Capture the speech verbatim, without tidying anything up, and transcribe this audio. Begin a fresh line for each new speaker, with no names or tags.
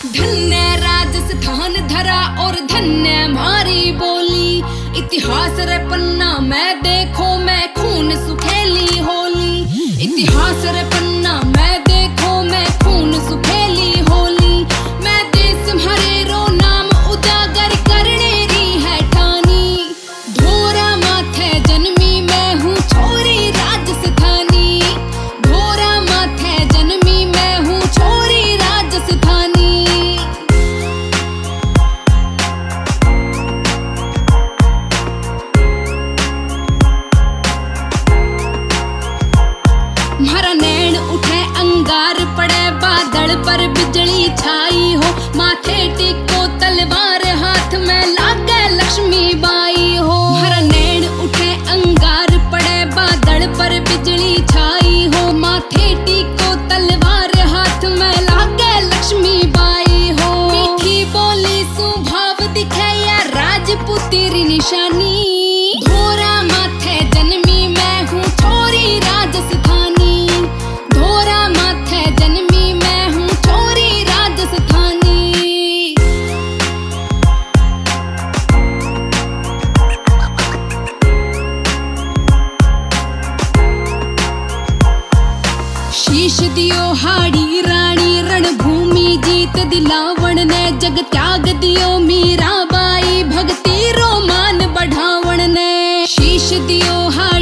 धन्य राजस्थान धरा और धन्य मारी बोली, इतिहास रे पन्ना में देखो मैं खून सुखेली होली। इतिहास रे पन्ना में देखो मैं खून सुखेली होली। मैं देश म्हारे रो नाम उजागर करने री है ठानी। धोरा माथे जन्मी मैं हूँ छोरी राजस्थानी। धोरा माथे जन्मी मैं हूँ छोरी राजस्थानी। म्हारा नैन उठे अंगार पड़े बादल पर बिजली छाई हो। माथे टिको तलवार हाथ में लागे लक्ष्मी बाई हो। म्हारा नैन उठे अंगार पड़े बादल पर बिजली छाई हो। माथे टिको तलवार हाथ में लागे लक्ष्मी बाई हो। मीठी बोली सुभाव दिखे या राजपूती री निशानी। धोरा माथे जन्मी मैं हूँ छोरी राजस्थानी। धोरा माथे जन्मी मैं हूँ छोरी राजस्थानी। शीश दियो हाड़ी रानी रणभूमि जीत दिलावण ने। जग त्याग दियो मीराबाई भक्ति रो मान बढ़ावण ने। शीश दियो हाड़ी